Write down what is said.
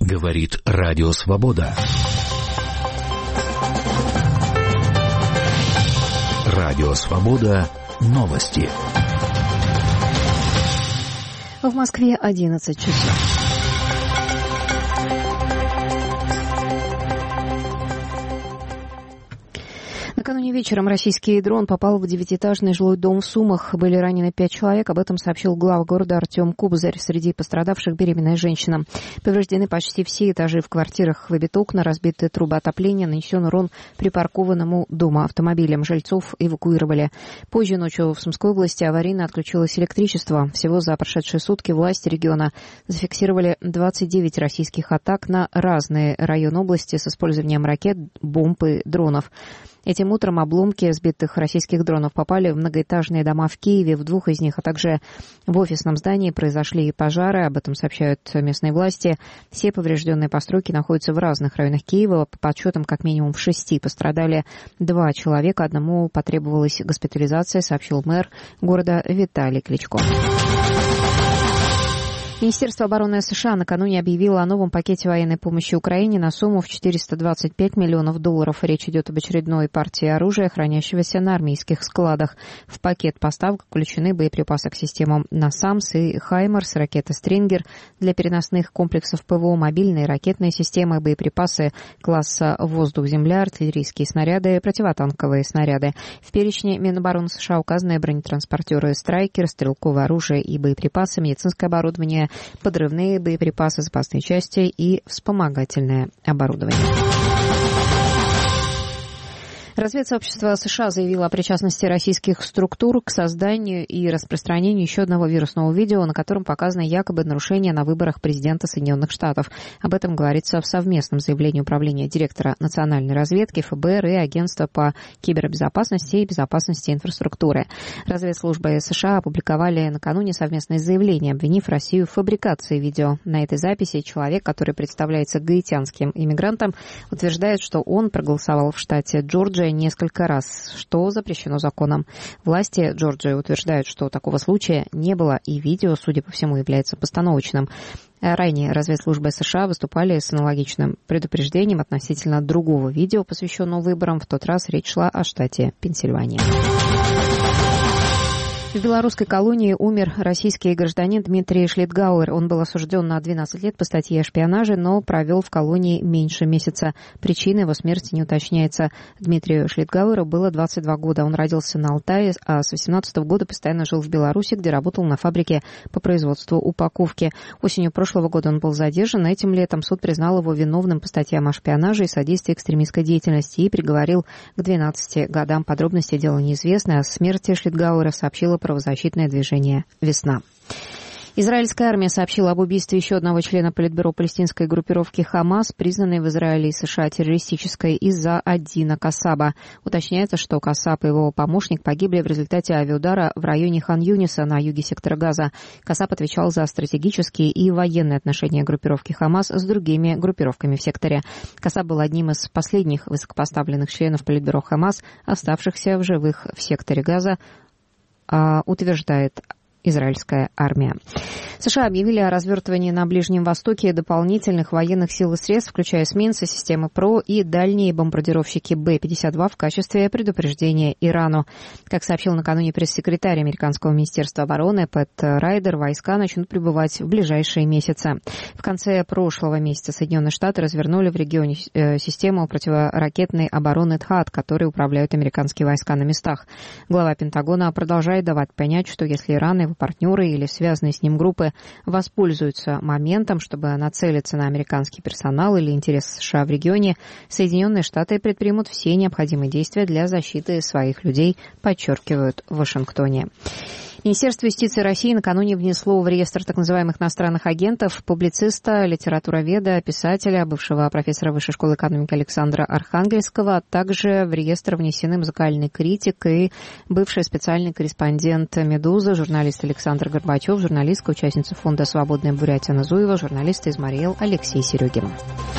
Говорит Радио Свобода. Радио Свобода. Новости. В Москве 11 часов. Накануне вечером российский дрон попал в 9-этажный жилой дом в Сумах. Были ранены 5 человек. Об этом сообщил глава города Артем Кобзарь. Среди пострадавших беременная женщина. Повреждены почти все этажи в квартирах. Выбиты окна, разбиты трубы отопления. Нанесен урон припаркованному дома автомобилям. Жильцов эвакуировали. Позже ночью в Сумской области аварийно отключилось электричество. Всего за прошедшие сутки власти региона зафиксировали 29 российских атак на разные районы области с использованием ракет, бомб и дронов. Этим утром обломки сбитых российских дронов попали в многоэтажные дома в Киеве. В 2 из них, а также в офисном здании произошли пожары. Об этом сообщают местные власти. Все поврежденные постройки находятся в разных районах Киева. По подсчетам, как минимум в 6 пострадали 2 человека. Одному потребовалась госпитализация, сообщил мэр города Виталий Кличко. Министерство обороны США накануне объявило о новом пакете военной помощи Украине на сумму в $425 миллионов. Речь идет об очередной партии оружия, хранящегося на армейских складах. В пакет поставок включены боеприпасы к системам «Насамс» и «Хаймарс», ракеты «Стрингер» для переносных комплексов ПВО, мобильные ракетные системы, боеприпасы класса «Воздух-Земля», артиллерийские снаряды, противотанковые снаряды. В перечне Минобороны США указаны бронетранспортеры «Страйкер», стрелковое оружие и боеприпасы, медицинское оборудование, подрывные боеприпасы, запасные части и вспомогательное оборудование. Разведсообщество США заявило о причастности российских структур к созданию и распространению еще одного вирусного видео, на котором показано якобы нарушение на выборах президента Соединенных Штатов. Об этом говорится в совместном заявлении Управления директора национальной разведки, ФБР и Агентства по кибербезопасности и безопасности инфраструктуры. Разведслужбы США опубликовали накануне совместное заявление, обвинив Россию в фабрикации видео. На этой записи человек, который представляется гаитянским иммигрантом, утверждает, что он проголосовал в штате Джорджия несколько раз, что запрещено законом. Власти Джорджии утверждают, что такого случая не было, и видео, судя по всему, является постановочным. Ранее разведслужбы США выступали с аналогичным предупреждением относительно другого видео, посвященного выборам. В тот раз речь шла о штате Пенсильвания. В белорусской колонии умер российский гражданин Дмитрий Шлитгауэр. Он был осужден на 12 лет по статье о шпионаже, но провел в колонии меньше месяца. Причина его смерти не уточняется. Дмитрию Шлитгауэру было 22 года. Он родился на Алтае, а с 18 года постоянно жил в Беларуси, где работал на фабрике по производству упаковки. Осенью прошлого года он был задержан, а этим летом суд признал его виновным по статьям о шпионаже и содействии экстремистской деятельности и приговорил к 12 годам. Подробности дела неизвестны. О смерти Шлитгауэра сообщила правозащитное движение «Весна». Израильская армия сообщила об убийстве еще одного члена политбюро палестинской группировки «Хамас», признанной в Израиле и США террористической, из-за Аддина Кассаба. Уточняется, что Кассаб и его помощник погибли в результате авиаудара в районе Хан-Юниса на юге сектора Газа. Кассаб отвечал за стратегические и военные отношения группировки «Хамас» с другими группировками в секторе. Кассаб был одним из последних высокопоставленных членов политбюро «Хамас», оставшихся в живых в секторе Газа, утверждает израильская армия. США объявили о развертывании на Ближнем Востоке дополнительных военных сил и средств, включая эсминцы, системы ПРО и дальние бомбардировщики Б-52 в качестве предупреждения Ирану. Как сообщил накануне пресс-секретарь американского министерства обороны Пэт Райдер, войска начнут прибывать в ближайшие месяцы. В конце прошлого месяца Соединенные Штаты развернули в регионе систему противоракетной обороны ТХААД, которой управляют американские войска на местах. Глава Пентагона продолжает давать понять, что если Иран и его партнеры или связанные с ним группы воспользуются моментом, чтобы нацелиться на американский персонал или интересы США в регионе, Соединенные Штаты предпримут все необходимые действия для защиты своих людей, подчеркивают в Вашингтоне. Министерство юстиции России накануне внесло в реестр так называемых иностранных агентов публициста, литературоведа, писателя, бывшего профессора Высшей школы экономики Александра Архангельского, а также в реестр внесены музыкальный критик и бывший специальный корреспондент «Медузы», журналист Александр Горбачев, журналистка, участница фонда «Свободная Бурятия» Назуева, журналист Измариэл Алексей Серегин.